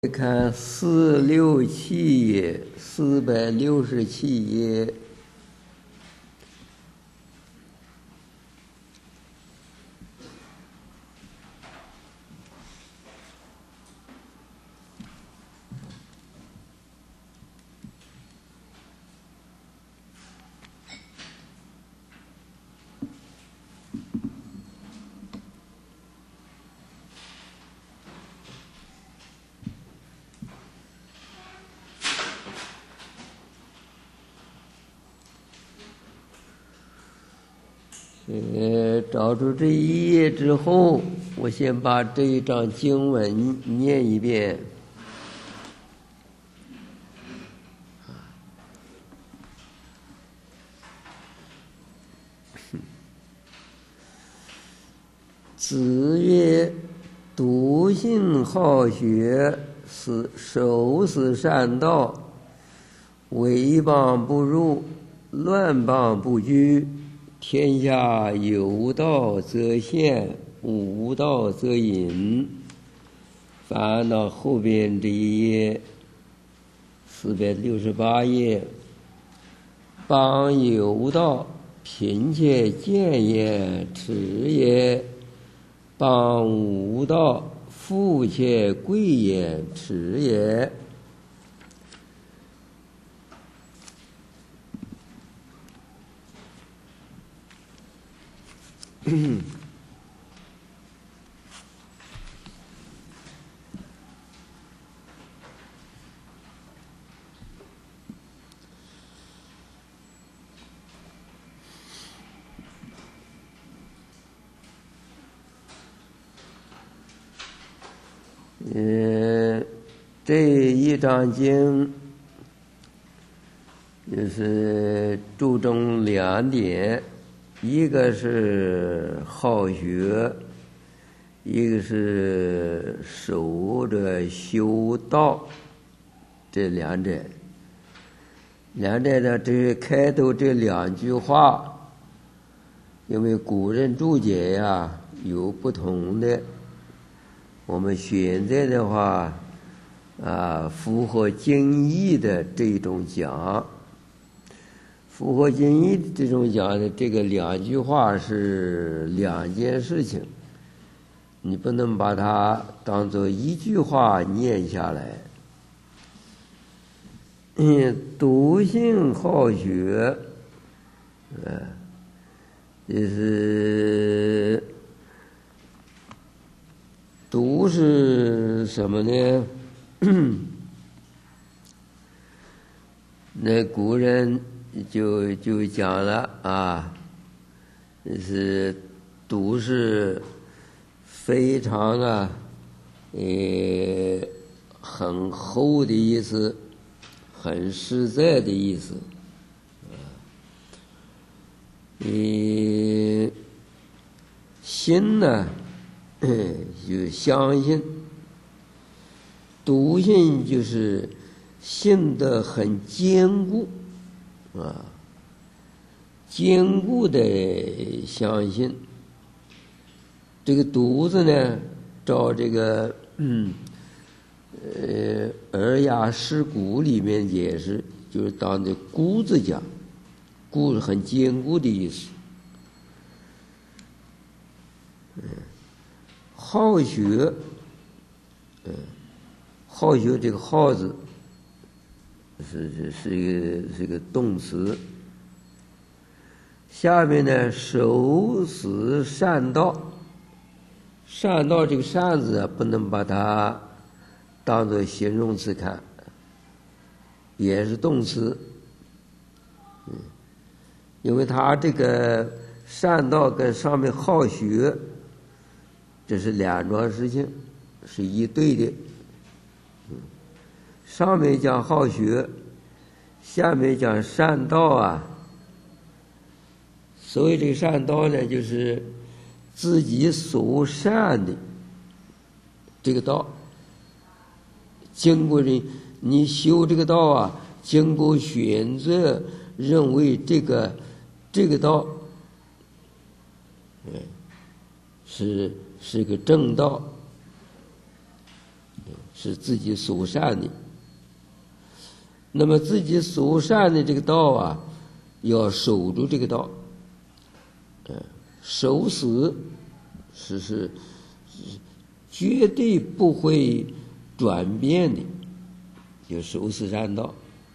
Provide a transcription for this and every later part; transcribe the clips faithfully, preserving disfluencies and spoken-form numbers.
看四六七页，四百六十七页。呃，找出这一页之后，我先把这一章经文念一遍。子曰：“笃信好学，是守死善道，为邦不入，乱邦不居。天下有道则现，无道则隐。”翻到后边这一页，四百六十八页。邦有道，贫且贱也，耻也；邦无道，富且贵也，耻也。呃，这一章经就是注重两点，一个是好学，一个是守着修道，这两者。两者的这开头这两句话，因为古人注解呀有不同的，我们选择的话啊，符合经义的这种讲，符合经义的这种讲的这个两句话是两件事情，你不能把它当做一句话念下来。嗯，笃信好学，呃，就是笃是什么呢？那古人就就讲了啊，就是笃是非常啊，呃，很厚的意思，很实在的意思。呃，心呢，就相信，笃信就是信得很坚固啊，坚固的相信。这个笃字呢，照这个嗯呃《尔雅释古》里面解释，就是当这固字讲，固是很坚固的意思。嗯，好学，嗯，好学这个好字是是是一个是一个动词。下面呢，守死善道，善道这个善字啊，不能把它当作形容词看，也是动词。嗯，因为它这个善道跟上面好学，这是两桩事情，是一对的。嗯，上面讲好学，下面讲善道啊。所谓这个善道呢，就是自己所善的这个道，经过人你修这个道啊，经过选择，认为这个这个道，嗯，是是个正道， 是自己所善的。那么自己所善的这个道啊，要守住这个道，嗯，守死是是绝对不会转变的，就守死善道。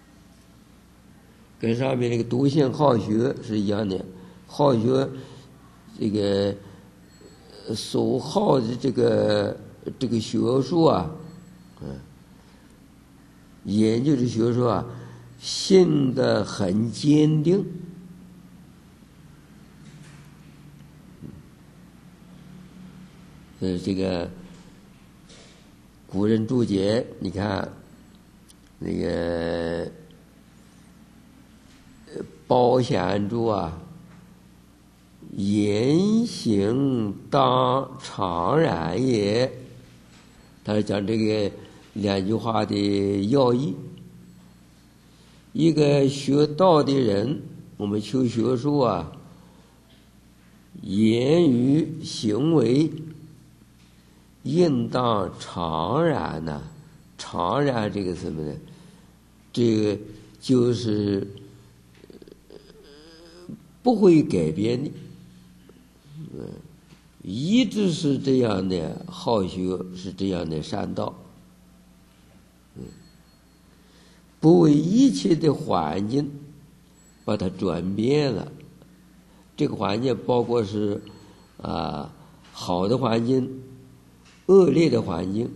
跟上面那个笃信好学是一样的，好学这个所好的这个这个学术啊，嗯，研究的学术啊，信得很坚定。呃，这个古人注解，你看那个包显注啊，言行当常然也。他是讲这个两句话的要义。一个学道的人，我们求学术啊，言语行为应当常然呢、啊。常然这个什么呢？这个就是不会改变的，嗯，一直是这样的好学，是这样的善道，嗯，不为一切的环境把它转变了。这个环境包括是啊好的环境、恶劣的环境。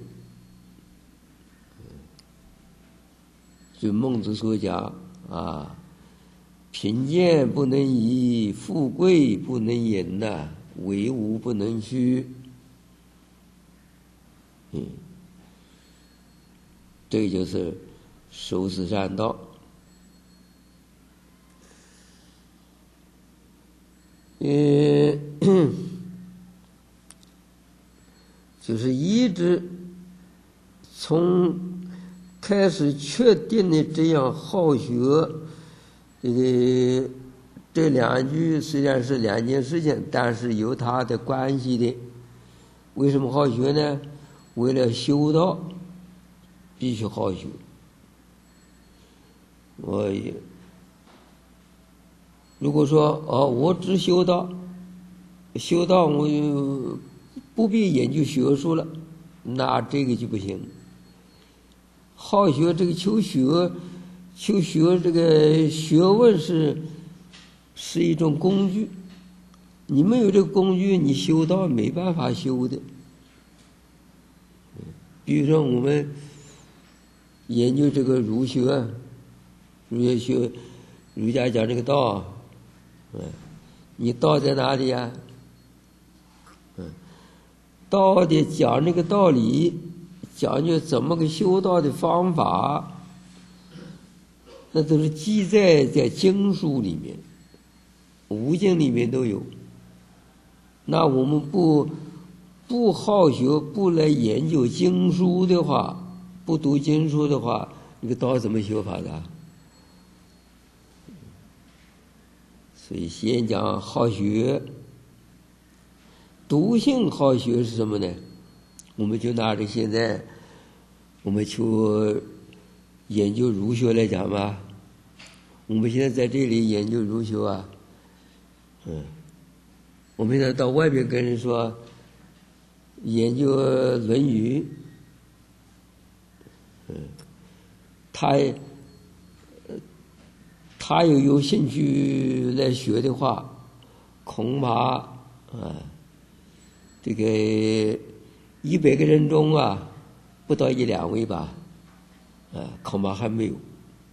就孟子所讲啊，贫贱不能移，富贵不能淫呐，为无不能虚。嗯，这个就是守死善道。嗯，就是一直从开始确定的这样好学，这个这两句虽然是两件事情，但是有它的关系的。为什么好学呢？为了修道，必须好学。我也如果说哦，我只修道，修道我就不必研究学术了，那这个就不行。好学这个求学，求学这个学问是是一种工具，你没有这个工具，你修道没办法修的。比如说我们研究这个儒学，儒学学儒家讲这个道，嗯，你道在哪里呀？嗯，道的讲这个道理，讲究怎么个修道的方法，那都是记载在经书里面，五经里面都有。那我们不不好学，不来研究经书的话，不读经书的话，这个道怎么修法的？所以先讲好学。笃信好学是什么呢？我们就拿着现在我们求研究儒学来讲吧，我们现在在这里研究儒学啊，嗯，我们现在到外边跟人说研究《论语》，嗯，他他又有兴趣来学的话，恐怕啊，这个一百个人中啊，不到一两位吧，啊，恐怕还没有。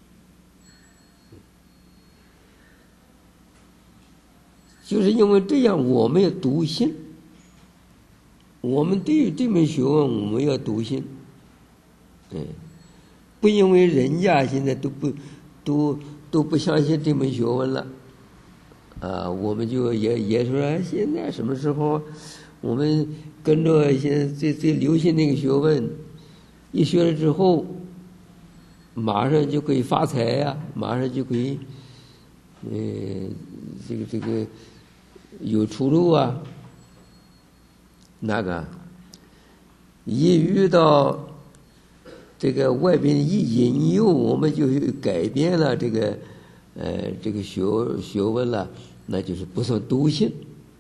就是因为这样，我们要笃信，我们对于这门学问，我们要笃信，嗯，不因为人家现在都不都都不相信这门学问了，啊，我们就也也说现在什么时候，我们跟着现在最最流行那个学问，一学了之后，马上就可以发财呀、啊，马上就可以，呃，这个这个有出路啊。那个一遇到这个外边一引诱，我们就改变了这个呃这个学学问了，那就是不算笃信。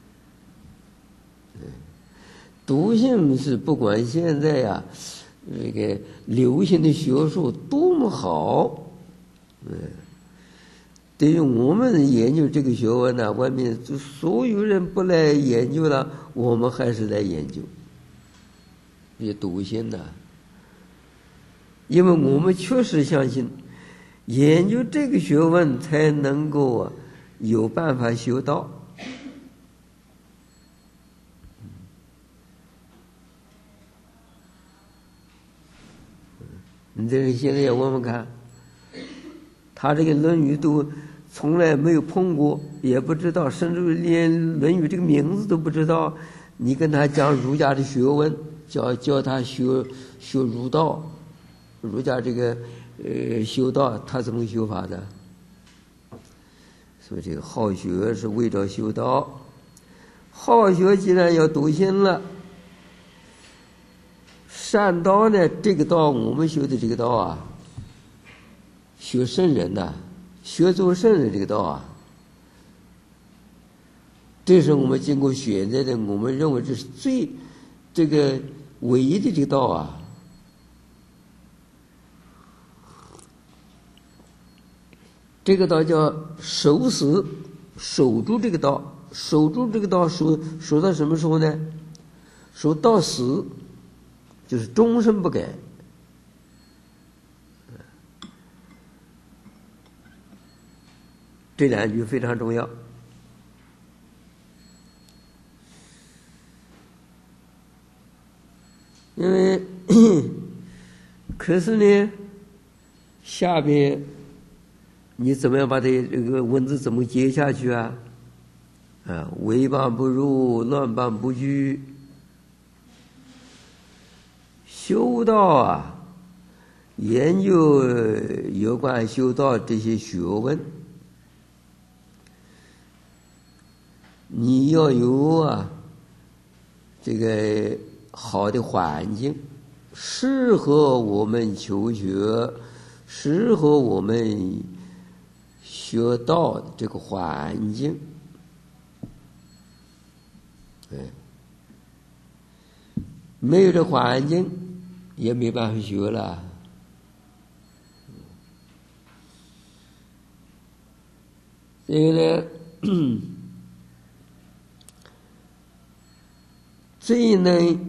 笃信是不管现在呀、啊，这个流行的学术多么好，嗯，对于我们研究这个学问呢，外面就所有人不来研究了，我们还是来研究，也笃信的。因为我们确实相信，研究这个学问才能够啊有办法修道。你这现在要问问看，他这个《论语》都从来没有碰过，也不知道，甚至连《论语》这个名字都不知道。你跟他讲儒家的学问，教教他学学儒道，儒家这个呃修道，他怎么修法的？所以这个好学是为着修道。好学既然要笃信了，善道呢，这个道我们修的这个道啊，学圣人呐、啊，学做圣人这个道啊，这是我们经过选择的，我们认为这是最这个唯一的这个道啊。这个道叫守死，守住这个道，守住这个道守守到什么时候呢？守到死，就是终身不改。这两句非常重要。因为可是呢，下边你怎么样把这这个文字怎么接下去啊？啊，违谤不入，乱谤不居。修道啊，研究有关修道这些学问，你要有啊这个好的环境，适合我们求学，适合我们学道的这个环境。对，没有这环境也没办法学了。这个呢，最能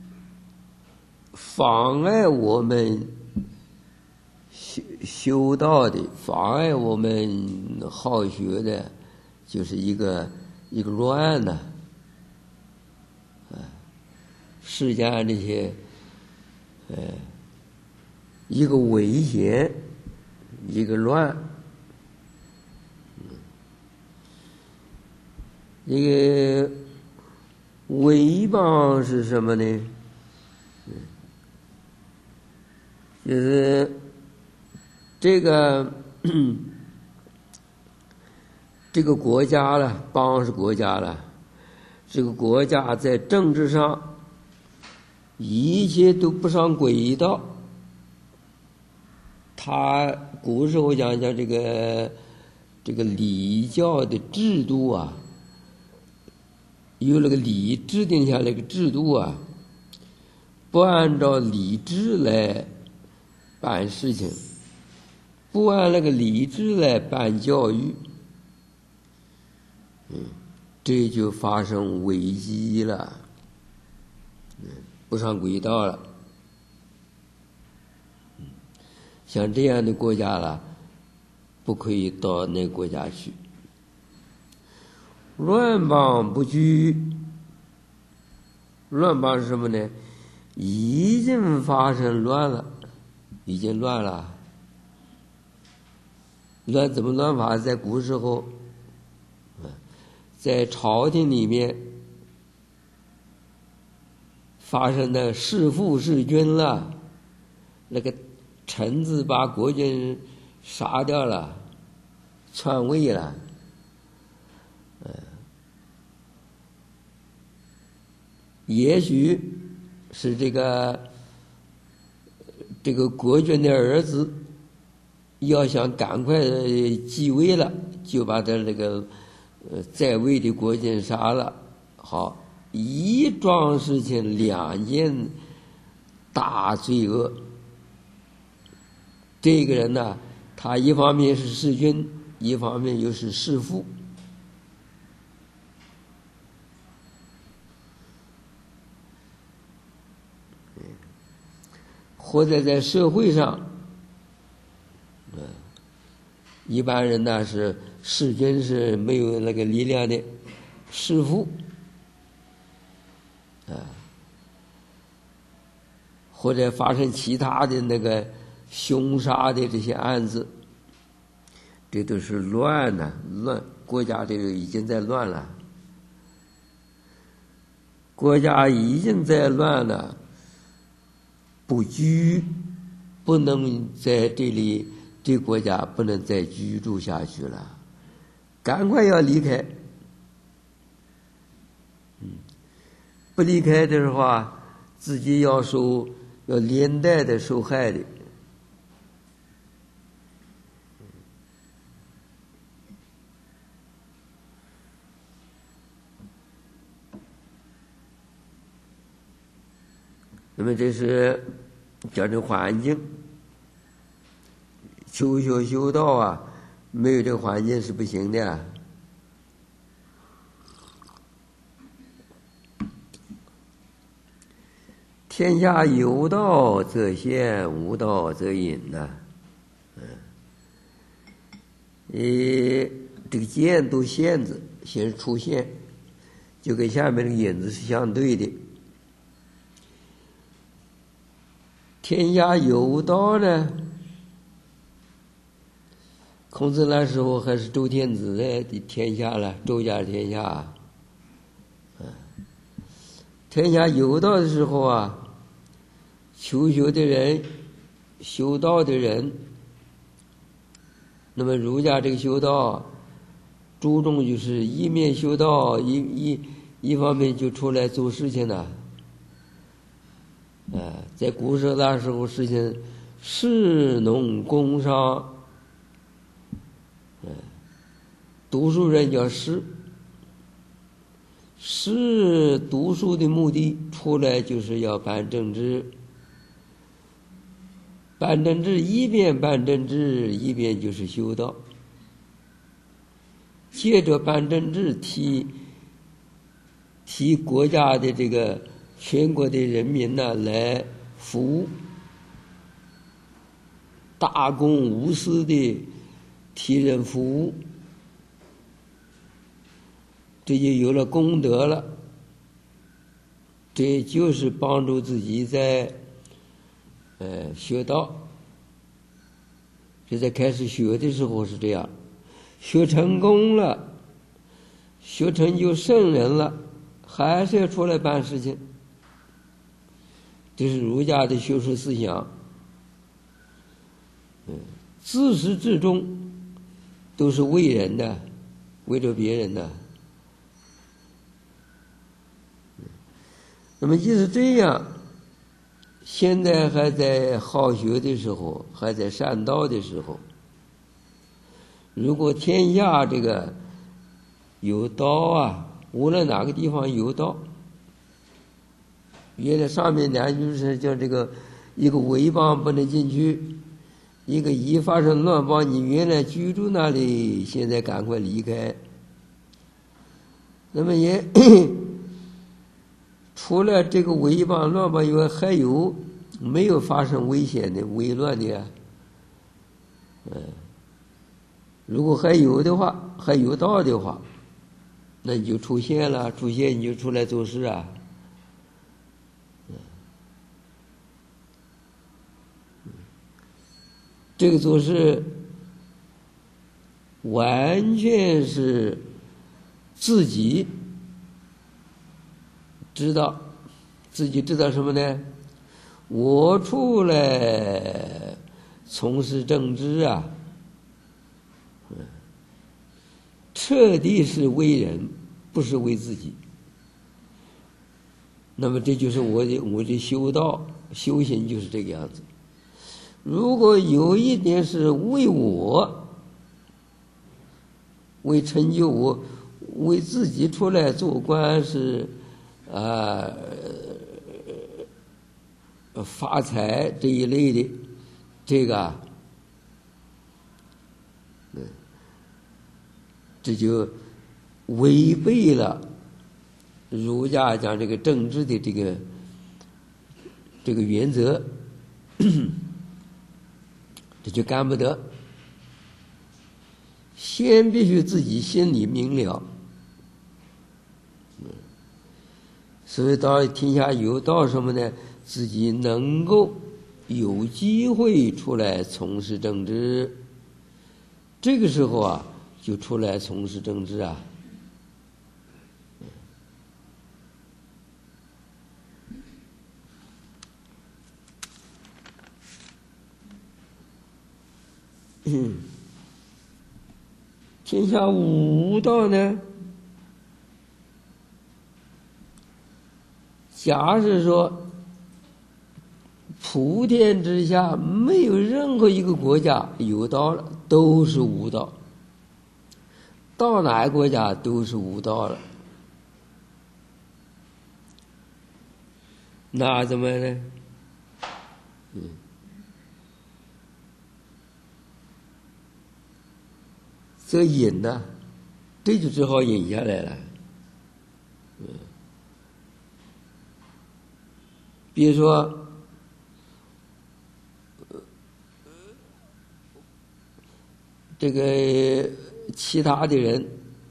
妨碍我们修修道的，妨碍我们好学的，就是一个一个乱呢、啊，世间这些，呃，一个危险，一个乱，一个违谤是什么呢？就是这个这个国家了，邦是国家了，这个国家在政治上一切都不上轨道。他古时候讲讲这个这个礼教的制度啊，有那个礼制定下来个制度啊，不按照礼制来办事情，不按那个礼制来办教育，嗯，这就发生危机了，嗯，不上轨道了。嗯，像这样的国家了，不可以到那个国家去。乱邦不居，乱邦是什么呢？已经发生乱了，已经乱了。乱怎么乱法？在古时候，在朝廷里面发生的弑父弑君了，那个臣子把国君杀掉了，篡位了，嗯，也许是这个这个国君的儿子要想赶快继位了，就把他这个呃在位的国君杀了。好，一桩事情两件大罪恶。这个人呢，他一方面是弑君，一方面又是弑父。或者在社会上，嗯，一般人呢是弑君是没有那个力量的，弑父，啊，或者发生其他的那个凶杀的这些案子，这都是乱呢，乱，国家这个已经在乱了，国家已经在乱了。不居，不能在这里，这国家不能再居住下去了，赶快要离开。嗯，不离开的话，自己要受，要连带的受害的。那么这是叫这环境，修修修道啊，没有这个环境是不行的啊。天下有道则现，无道则隐呐。嗯，呃，这个见都现字，先出现，就跟下面这个引字是相对的。天下有道呢，孔子那时候还是周天子的天下了，周家的天下。嗯，天下有道的时候啊，求学的人，修道的人，那么儒家这个修道，注重就是一面修道，一一一方面就出来做事情了。呃，在古时候那时候实行士农工商，嗯，读书人叫士，士读书的目的出来就是要办政治，办政治一边办政治一边就是修道，借着办政治替替国家的这个全国的人民呢来服务，大公无私的替人服务，这就有了功德了。这就是帮助自己在呃学道。这在开始学的时候是这样，学成功了，学成就圣人了，还是要出来办事情。这是儒家的学术思想，嗯，自始至终都是为人的，为着别人的。那么即使这样，现在还在好学的时候，还在善道的时候，如果天下这个有道啊，无论哪个地方有道，原来上面两句是叫这个一个围邦不能进去，一个一发生乱邦，你原来居住那里，现在赶快离开。那么也除了这个围邦乱邦以外，还有没有发生危险的危乱的啊？嗯，如果还有的话，还有道的话，那你就出现了，出现你就出来做事啊。这个做事完全是自己知道，自己知道什么呢？我出来从事政治啊，彻底是为人，不是为自己。那么这就是我的我的修道修行就是这个样子。 如果有一点是为我，为成就我，为自己出来做官是啊、呃、发财这一类的，这个啊，嗯，这就违背了儒家讲这个政治的这个这个原则，这就干不得。先必须自己心里明了，所以到天下有道什么呢？自己能够有机会出来从事政治，这个时候啊，就出来从事政治啊。嗯，天下无道呢？假使说普天之下没有任何一个国家有道了，都是无道，到哪个国家都是无道了，那怎么呢？嗯，这引呢，这就只好引下来了。嗯，比如说，这个其他的人，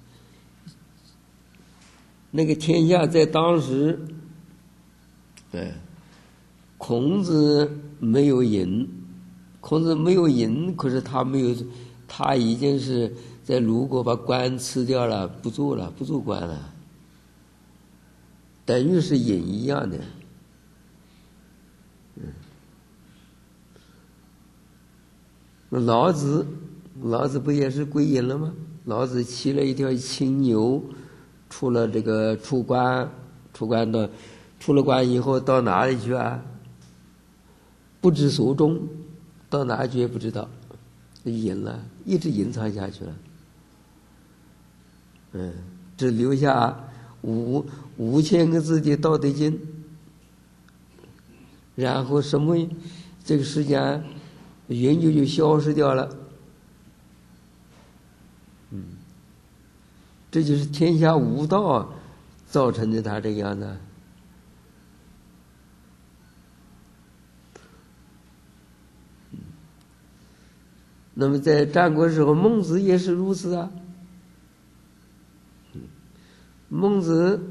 那个天下在当时，哎，孔子没有隐，孔子没有隐，可是他没有，他已经是在鲁国把官辞掉了，不做了，不做官了，等于是隐一样的。嗯，那老子，老子不也是归隐了吗？老子骑了一条青牛，出了这个出关，出关到出了关以后到哪里去啊？不知所终，到哪去也不知道，隐了，一直隐藏下去了。嗯，只留下五五千个字的《道德经》，然后什么这个时间永久就消失掉了。嗯，这就是天下无道造成的他这个样子。那么在战国时候，孟子也是如此啊。孟子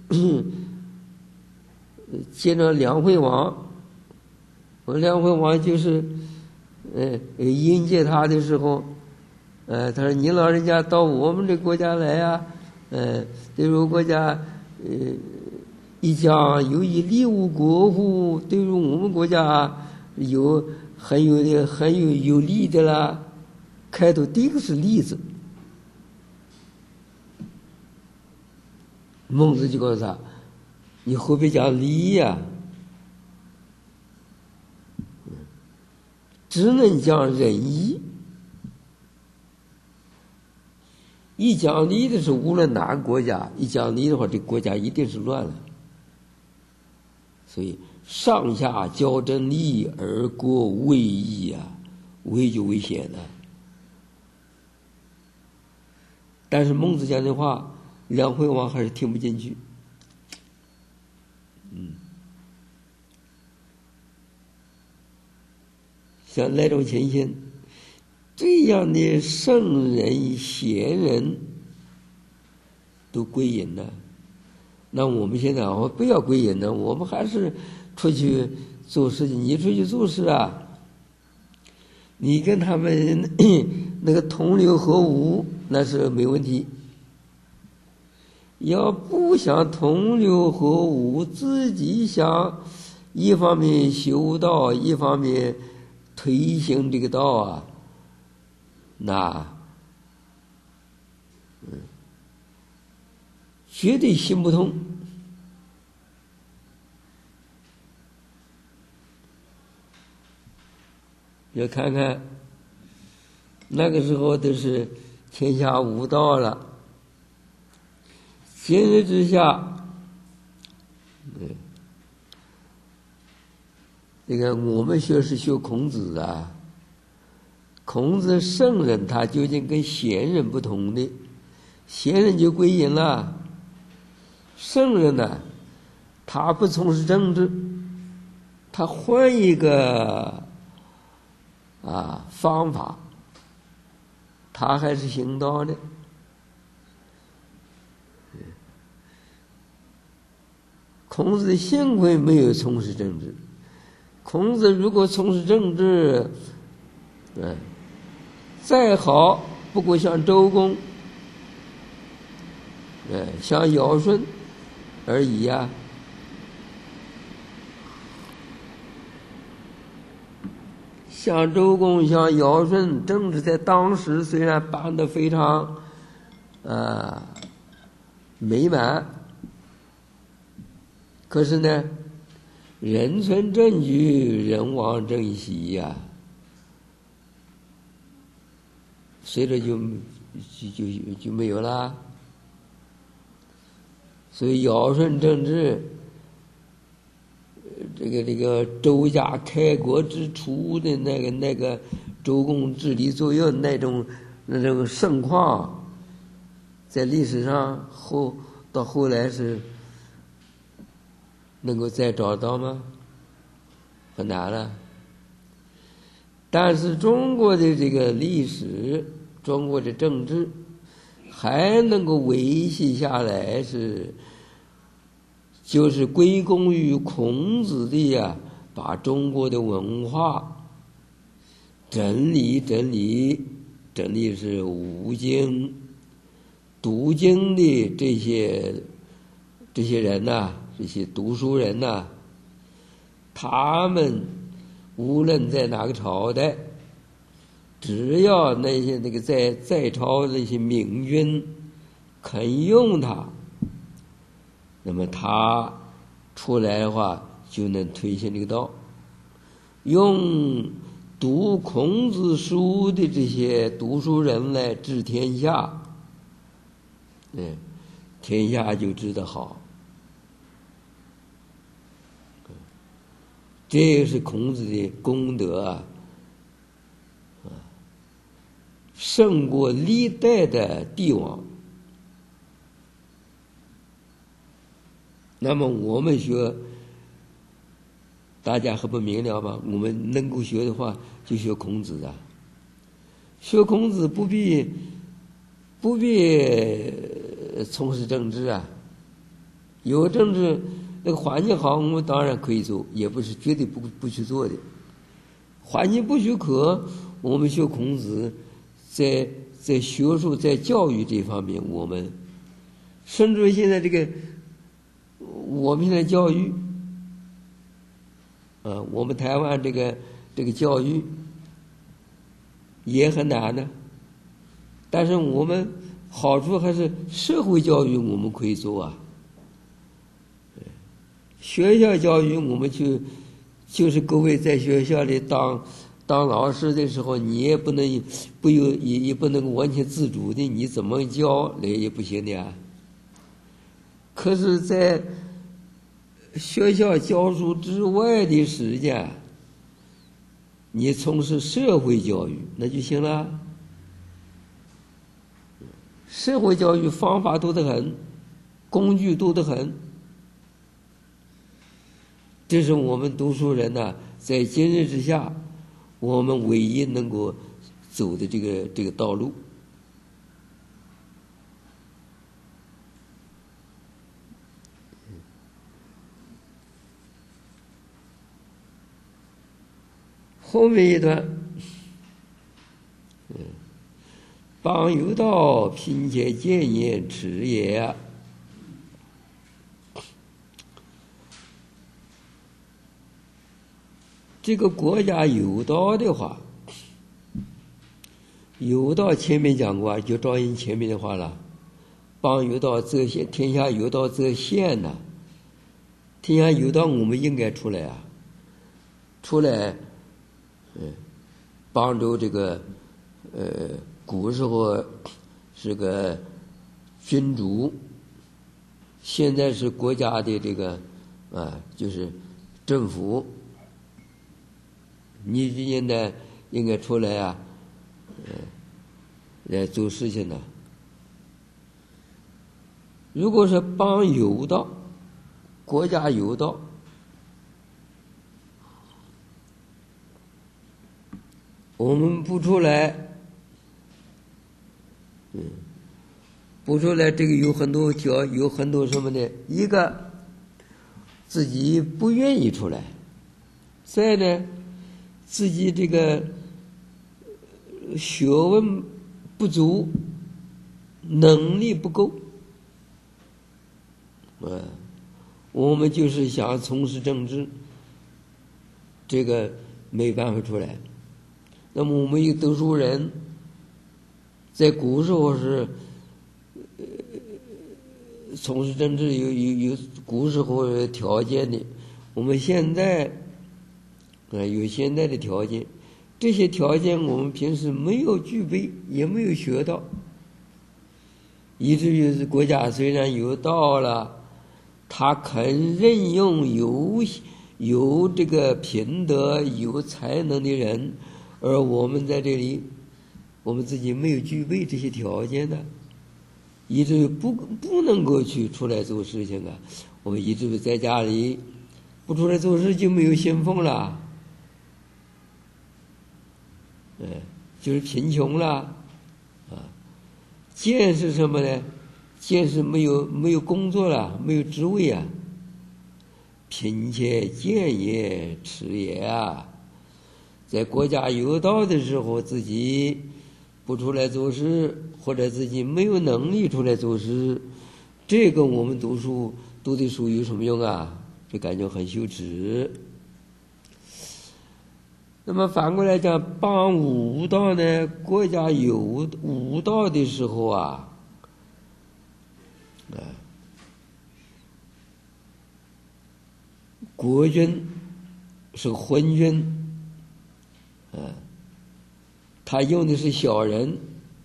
见着梁惠王，梁惠王就是呃迎接他的时候，呃他说你老人家到我们这国家来啊，呃对入国家呃一讲有以利吾国乎，对于我们国家有很有的很有有利的啦。开头第一个是利字，孟子就告诉他，你后边讲利呀、啊，只能讲仁义。一讲利的时候，无论哪个国家，一讲利的话，这国家一定是乱了。所以上下交争利而国危矣啊，危就危险了。但是孟子讲的话，梁惠王还是听不进去。嗯，像那种情形，这样的圣人贤人都归隐了，那我们现在我不要归隐了，我们还是出去做事情。你出去做事啊，你跟他们那个同流合污，那是没问题。要不想同流合污，自己想一方面修道，一方面推行这个道啊，那嗯，绝对行不通。 要看看那个时候都是天下无道了，今日之下，嗯，这个我们学是学孔子啊，孔子圣人他究竟跟贤人不同的，贤人就归隐了，圣人呢，他不从事政治，他换一个啊方法，他还是行道的。孔子幸亏没有从事政治，孔子如果从事政治，嗯，再好不过像周公，嗯，像尧舜而已呀、啊。像周公、像尧舜，政治在当时虽然办得非常呃美满，可是呢，人存政局，人亡政息呀、啊，随着就就就就没有了。所以尧舜政治，这个这个周家开国之初的那个那个周公治理左右那种那种盛况，在历史上后到后来是能够再找到吗？很难了。但是中国的这个历史，中国的政治还能够维系下来是，就是归功于孔子的呀，把中国的文化整理整理整理是五经读经的这些这些人呐、啊，这些读书人呐、啊，他们无论在哪个朝代，只要那些那个在在朝那些明君肯用它，那么他出来的话就能推行这个道。用读孔子书的这些读书人来治天下，嗯，天下就治得好。这个是孔子的功德啊，胜过历代的帝王。那么我们学，大家还不明了吗？我们能够学的话，就学孔子啊。学孔子不必不必从事政治啊，有政治那个环境好，我们当然可以做，也不是绝对不不去做的。环境不许可，我们学孔子，在在学术在教育这方面，我们甚至现在这个我们现在教育，啊，我们台湾这个这个教育也很难的，但是我们好处还是社会教育我们可以做啊。学校教育我们就就是各位在学校里当当老师的时候，你也不能不有也也不能完全自主的，你怎么教那也不行的啊。可是，在学校教书之外的时间，你从事社会教育那就行了。社会教育方法多得很，工具多得很。这是我们读书人呢，在今日之下，我们唯一能够走的这个这个道路。后面一段，嗯，邦有道，贫且见焉，耻也。这个国家有道的话，有道前面讲过，就照应前面的话了。邦有道则现，天下有道则现呐、啊。天下有道，我们应该出来啊，出来，嗯， 帮助这个呃古时候是个君主，现在是国家的这个啊，就是政府，你现在应该出来啊，呃，来做事情的。如果是帮有道，国家有道，我们不出来，嗯，不出来，这个有很多条，有很多什么呢？一个自己不愿意出来，再呢，自己这个学问不足，能力不够，啊，我们就是想从事政治，这个没办法出来。那么我们一个读书人，在古时候是呃从事政治有有有古时候有条件的，我们现在啊有现在的条件，这些条件我们平时没有具备，也没有学到，以至于是国家虽然有道了，他肯任用有有这个品德有才能的人，而我们在这里，我们自己没有具备这些条件的，以至于不不能够去出来做事情啊。我们以至于在家里不出来做事就没有信奉了，嗯，就是贫穷了啊。见是什么呢？见是没有没有工作了，没有职位啊。贫且贱也，耻也啊！在国家有道的时候，自己不出来做事，或者自己没有能力出来做事，这个我们读书读的书有什么用啊？就感觉很羞耻。那么反过来讲，帮武道呢，国家有武道的时候啊，啊，国君是昏君，啊，他用的是小人，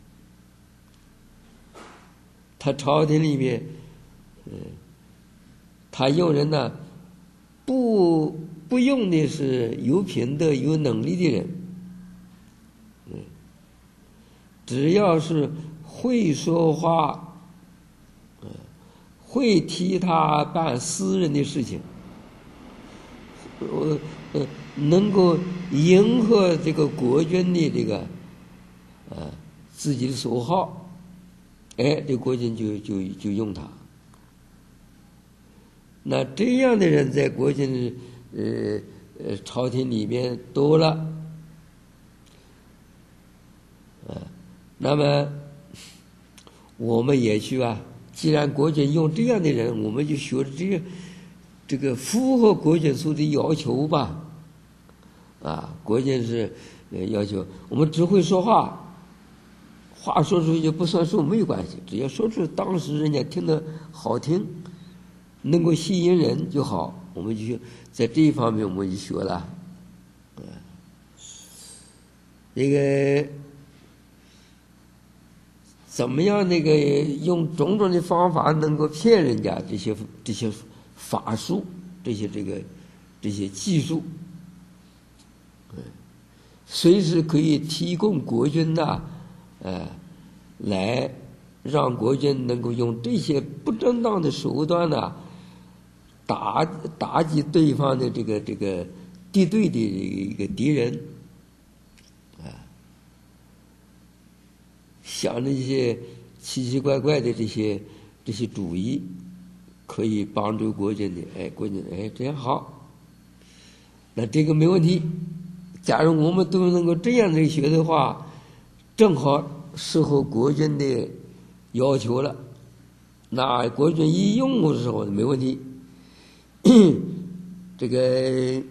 他朝廷里面，嗯，他用人呢，不不用的是有品德、有能力的人，嗯，只要是会说话，嗯，会替他办私人的事情，呃呃，能够迎合这个国君的这个，呃，自己的所好，哎，这国君就就就用他。那这样的人在国君呃呃朝廷里面多了，啊，那么我们也去啊。既然国君用这样的人，我们就学这个这个符合国君所的要求吧。啊，国君是呃要求我们只会说话，话说出去不算数没有关系，只要说出当时人家听得好听，能够吸引人就好。我们就在这一方面我们就学了。嗯，那个怎么样那个用种种的方法能够骗人家，这些这些法术，这些这个这些技术，嗯，随时可以提供国君呐，呃，来让国君能够用这些不正当的手段呢，打打击对方的这个这个敌对的一个敌人，啊，想这些奇奇怪怪的这些这些主意，可以帮助国君的，哎，国君哎这样好，那这个没问题。假如我们都能够这样的学的话，正好适合国君的要求了，那国君一用的时候没问题。这个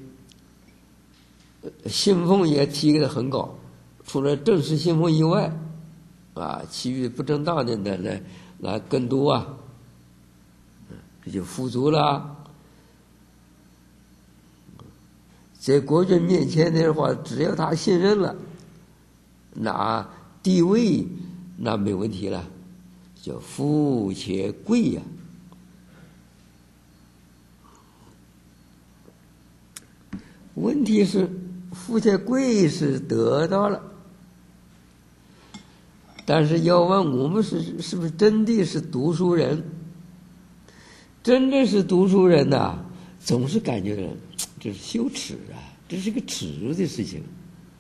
信奉也提得很高，除了正式信奉以外，啊，其余不正当的呢，那那更多啊，这就富足了。在国君面前的话，只要他信任了， 拿地位那没问题了，叫富且贵呀、问题是富且贵是得到了，但是要问我们是是不是真的是读书人？真正是读书人呐、啊，总是感觉到这是羞耻啊，这是个耻辱的事情。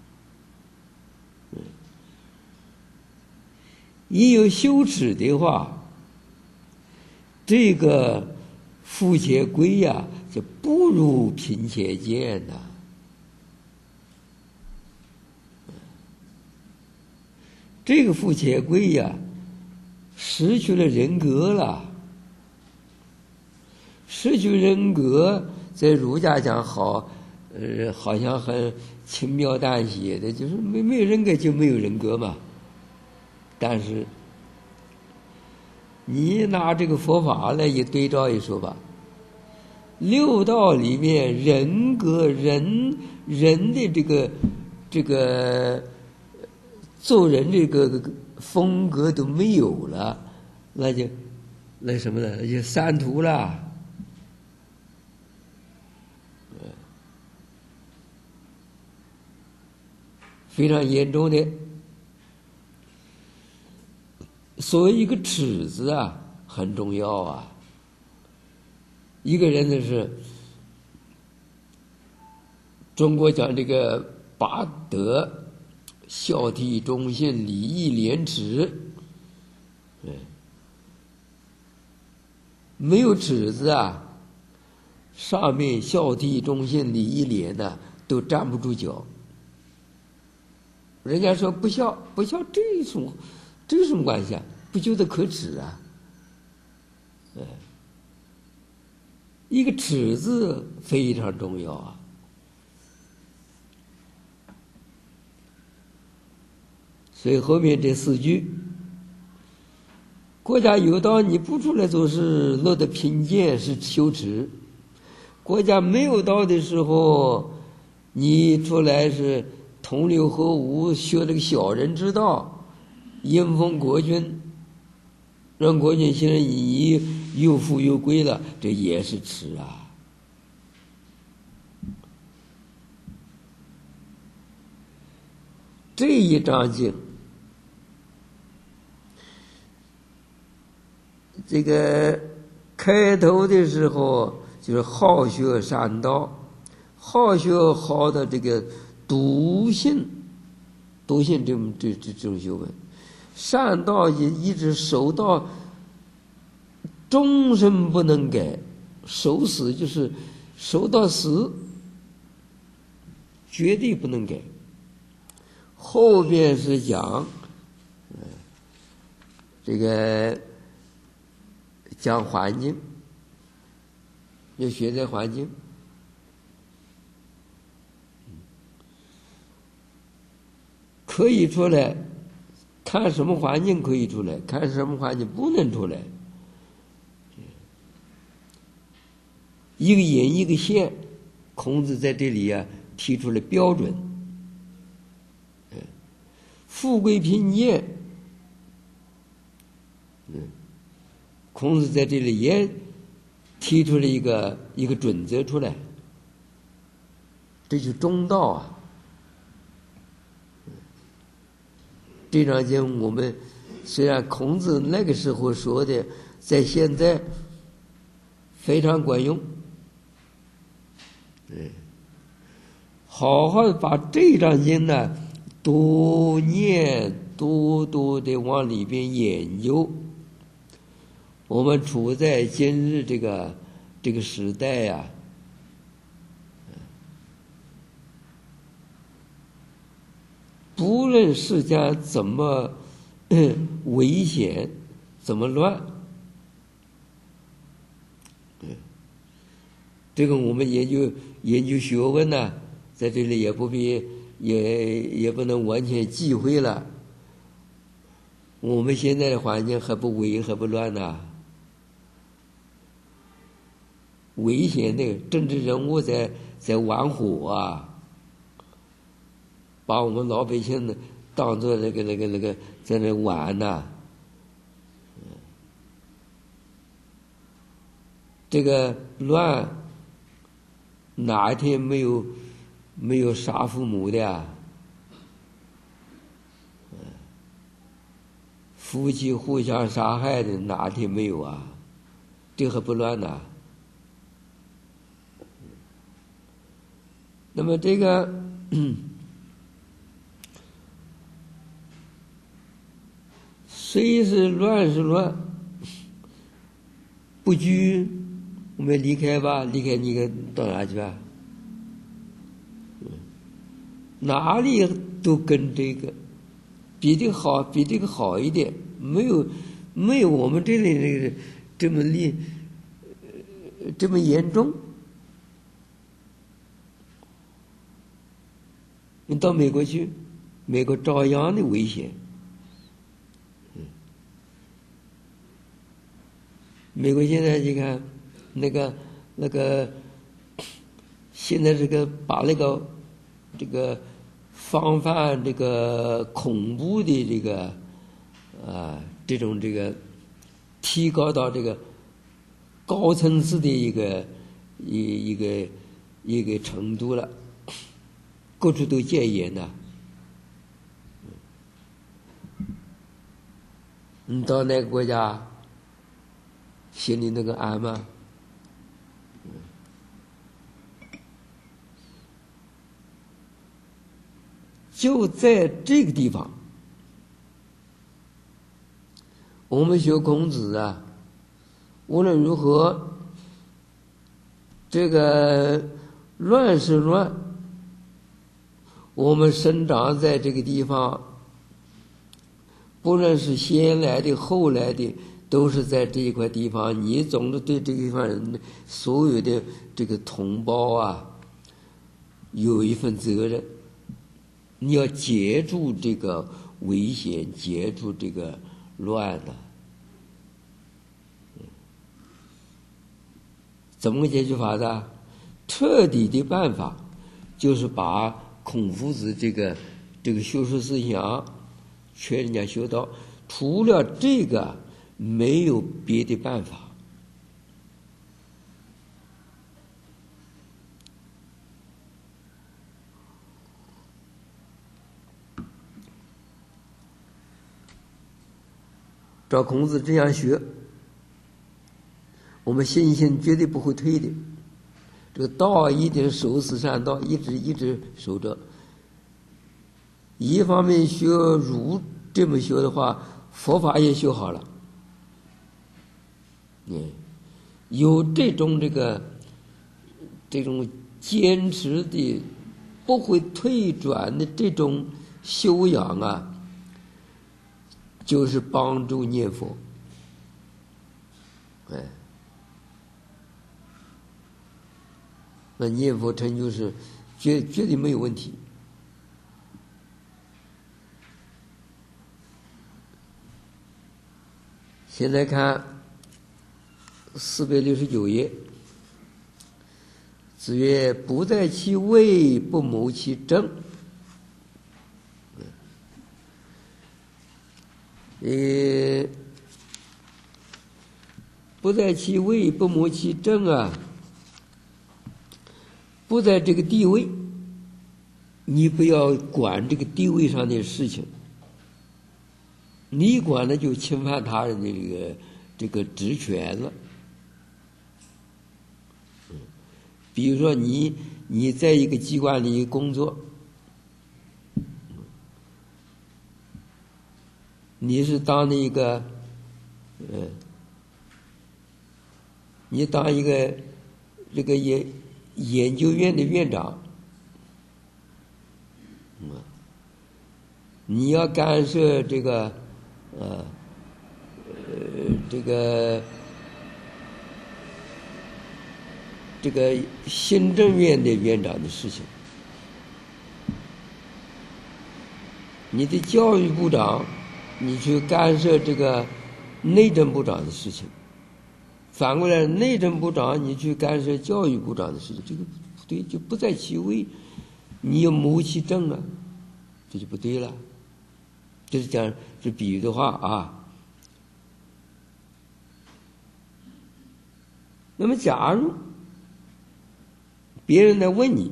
一有羞耻的话，这个富且贵呀、啊，就不如贫且贱呐、啊。这个富且贵呀、啊，失去了人格了。失去人格，在儒家讲好，呃，好像很轻描淡写的，就是没没有人格就没有人格嘛。但是你拿这个佛法来一对照一说吧，六道里面人格人人的这个这个做人这个风格都没有了，那就那什么呢？那就三途了。非常严重的，所以一个尺子啊很重要啊。一个人的是，中国讲这个八德：孝悌忠信礼义廉耻。嗯，没有尺子啊，上面孝悌忠信礼义廉呢都站不住脚。人家说不孝，不孝这有什么，这有什么关系啊？不觉得可耻啊？哎，一个耻字非常重要啊。所以后面这四句，国家有道你不出来做事，落得贫贱是羞耻；国家没有道的时候，你出来是同流合污，学这个小人之道，迎奉国君，让国君信任你，又富又贵了，这也是耻啊。这一章经，这个开头的时候就是好学善道，好学好的这个笃信，笃信这这这这种学问，善道也一直守到终身不能改，守死就是守到死，绝对不能改。后边是讲，嗯，这个讲环境，要学在环境。可以出来，看什么环境可以出来，看什么环境不能出来。一个隐一个现，孔子在这里啊提出了标准。富贵贫贱，嗯，孔子在这里也提出了一个一个准则出来，这就是中道啊。这章经我们虽然孔子那个时候说的，在现在非常管用。嗯，好好把这章经呢多念多多的往里边研究。我们处在今日这个这个时代呀、啊，不论世间怎么危险，怎么乱，这个我们研究研究学问呢，在这里也不必也也不能完全忌讳了。我们现在的环境还不危还不乱呢，危险的政治人物在在玩火啊，把我们老百姓的当做那个那个那个在那玩呐、啊。这个乱哪一天没有没有杀父母的啊？夫妻互相杀害的哪天没有啊？这还不乱呢？那么这个虽是乱是乱，不拘，我们离开吧，离开你个到哪去吧？哪里都跟这个比这个好，比这个好一点，没有没有我们这里那个这么厉这么严重。你到美国去，美国照样的危险。美国现在你看，那个那个，现在这个把那个这个防范这个恐怖的这个啊这种这个提高到这个高层次的一个一一个一个程度了，各处都戒严呐。你到哪个国家？心里那个安吗？就在这个地方，我们学孔子啊，无论如何，这个乱是乱，我们生长在这个地方，不论是先来的后来的，都是在这一块地方，你总是对这个地方人所有的这个同胞啊，有一份责任。你要截住这个危险，截住这个乱的。怎么个解决法的？彻底的办法就是把孔夫子这个这个修饰思想劝人家修道，除了这个没有别的办法。照孔子这样学，我们信心绝对不会退的。这个道一定守死善道，一直一直守着。一方面学儒这么学的话，佛法也学好了。嗯，有这种这个这种坚持的、不会退转的这种修养啊，就是帮助念佛。哎，那念佛成就是绝绝对没有问题。现在看四百六十九页，子曰：“不在其位，不谋其政。”呃，不在其位，不谋其政啊，不在这个地位，你不要管这个地位上的事情。你管了就侵犯他人的这个这个职权了。比如说你你在一个机关里工作，你是当的一个，呃，你当一个这个研研究院的院长，嗯，你要干涉这个。呃，呃，这个这个行政院的院长的事情，你的教育部长，你去干涉这个内政部长的事情，反过来内政部长你去干涉教育部长的事情，这个不对，就不在其位，你要谋其政啊，这就不对了。 这是讲是比喻的话啊。那么，假如别人来问你，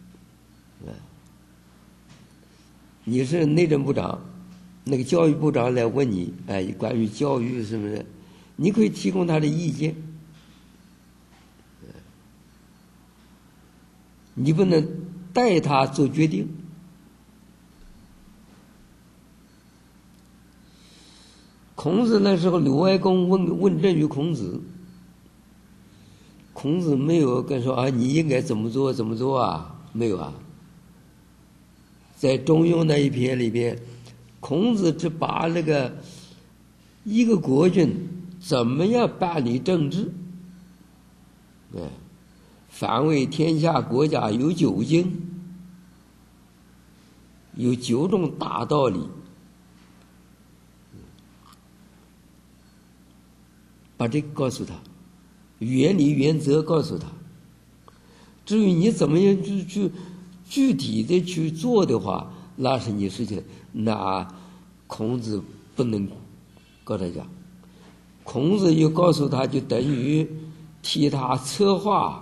你是内政部长，那个教育部长来问你，哎，关于教育什么的，你可以提供他的意见，你不能代他做决定。孔子那时候，鲁哀公问问政于孔子，孔子没有跟说啊，你应该怎么做怎么做啊，没有啊。在《中庸》那一篇里边，孔子只把那个一个国君怎么样办理政治，哎，凡为天下国家有九经，有九种大道理，把这个告诉他，原理原则告诉他。至于你怎么样去去具体的去做的话，那是你事情，那孔子不能跟他讲。孔子又告诉他，就等于替他策划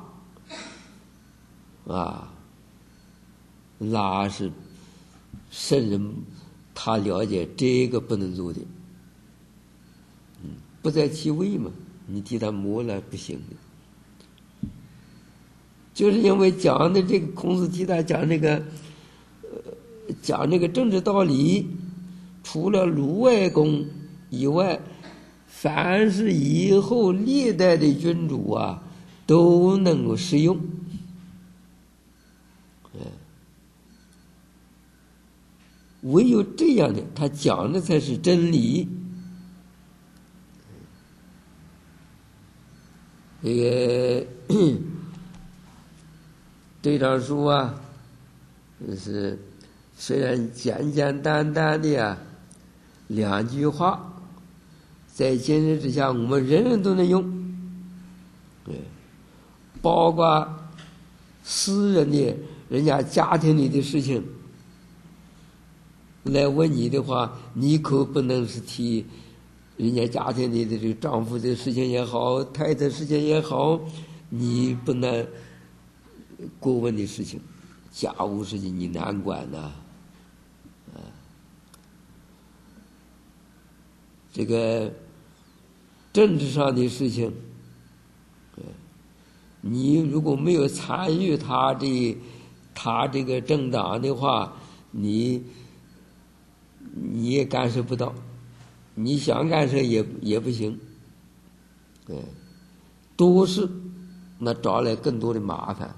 啊，那是圣人他了解这个不能做的，嗯，不在其位嘛，你替他谋了不行的。就是因为讲的这个孔子替他讲这个，呃，讲这个政治道理，除了鲁哀公以外，凡是以后历代的君主啊，都能够适用。唯有这样的，他讲的才是真理。这个这张书啊，是虽然简简单单的呀，两句话，在今日之下，我们人人都能用。对，包括私人的、人家家庭里的事情来问你的话，你可不能是替人家家庭里的这个丈夫的事情也好，太太事情也好，你不能过问的事情，家务事情你难管呐、啊，这个政治上的事情，你如果没有参与他的他这个政党的话，你你也干涉不到，你想干涉也也不行，对，多事那招来更多的麻烦。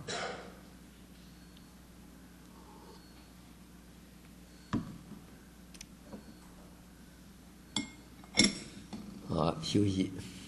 好，休息。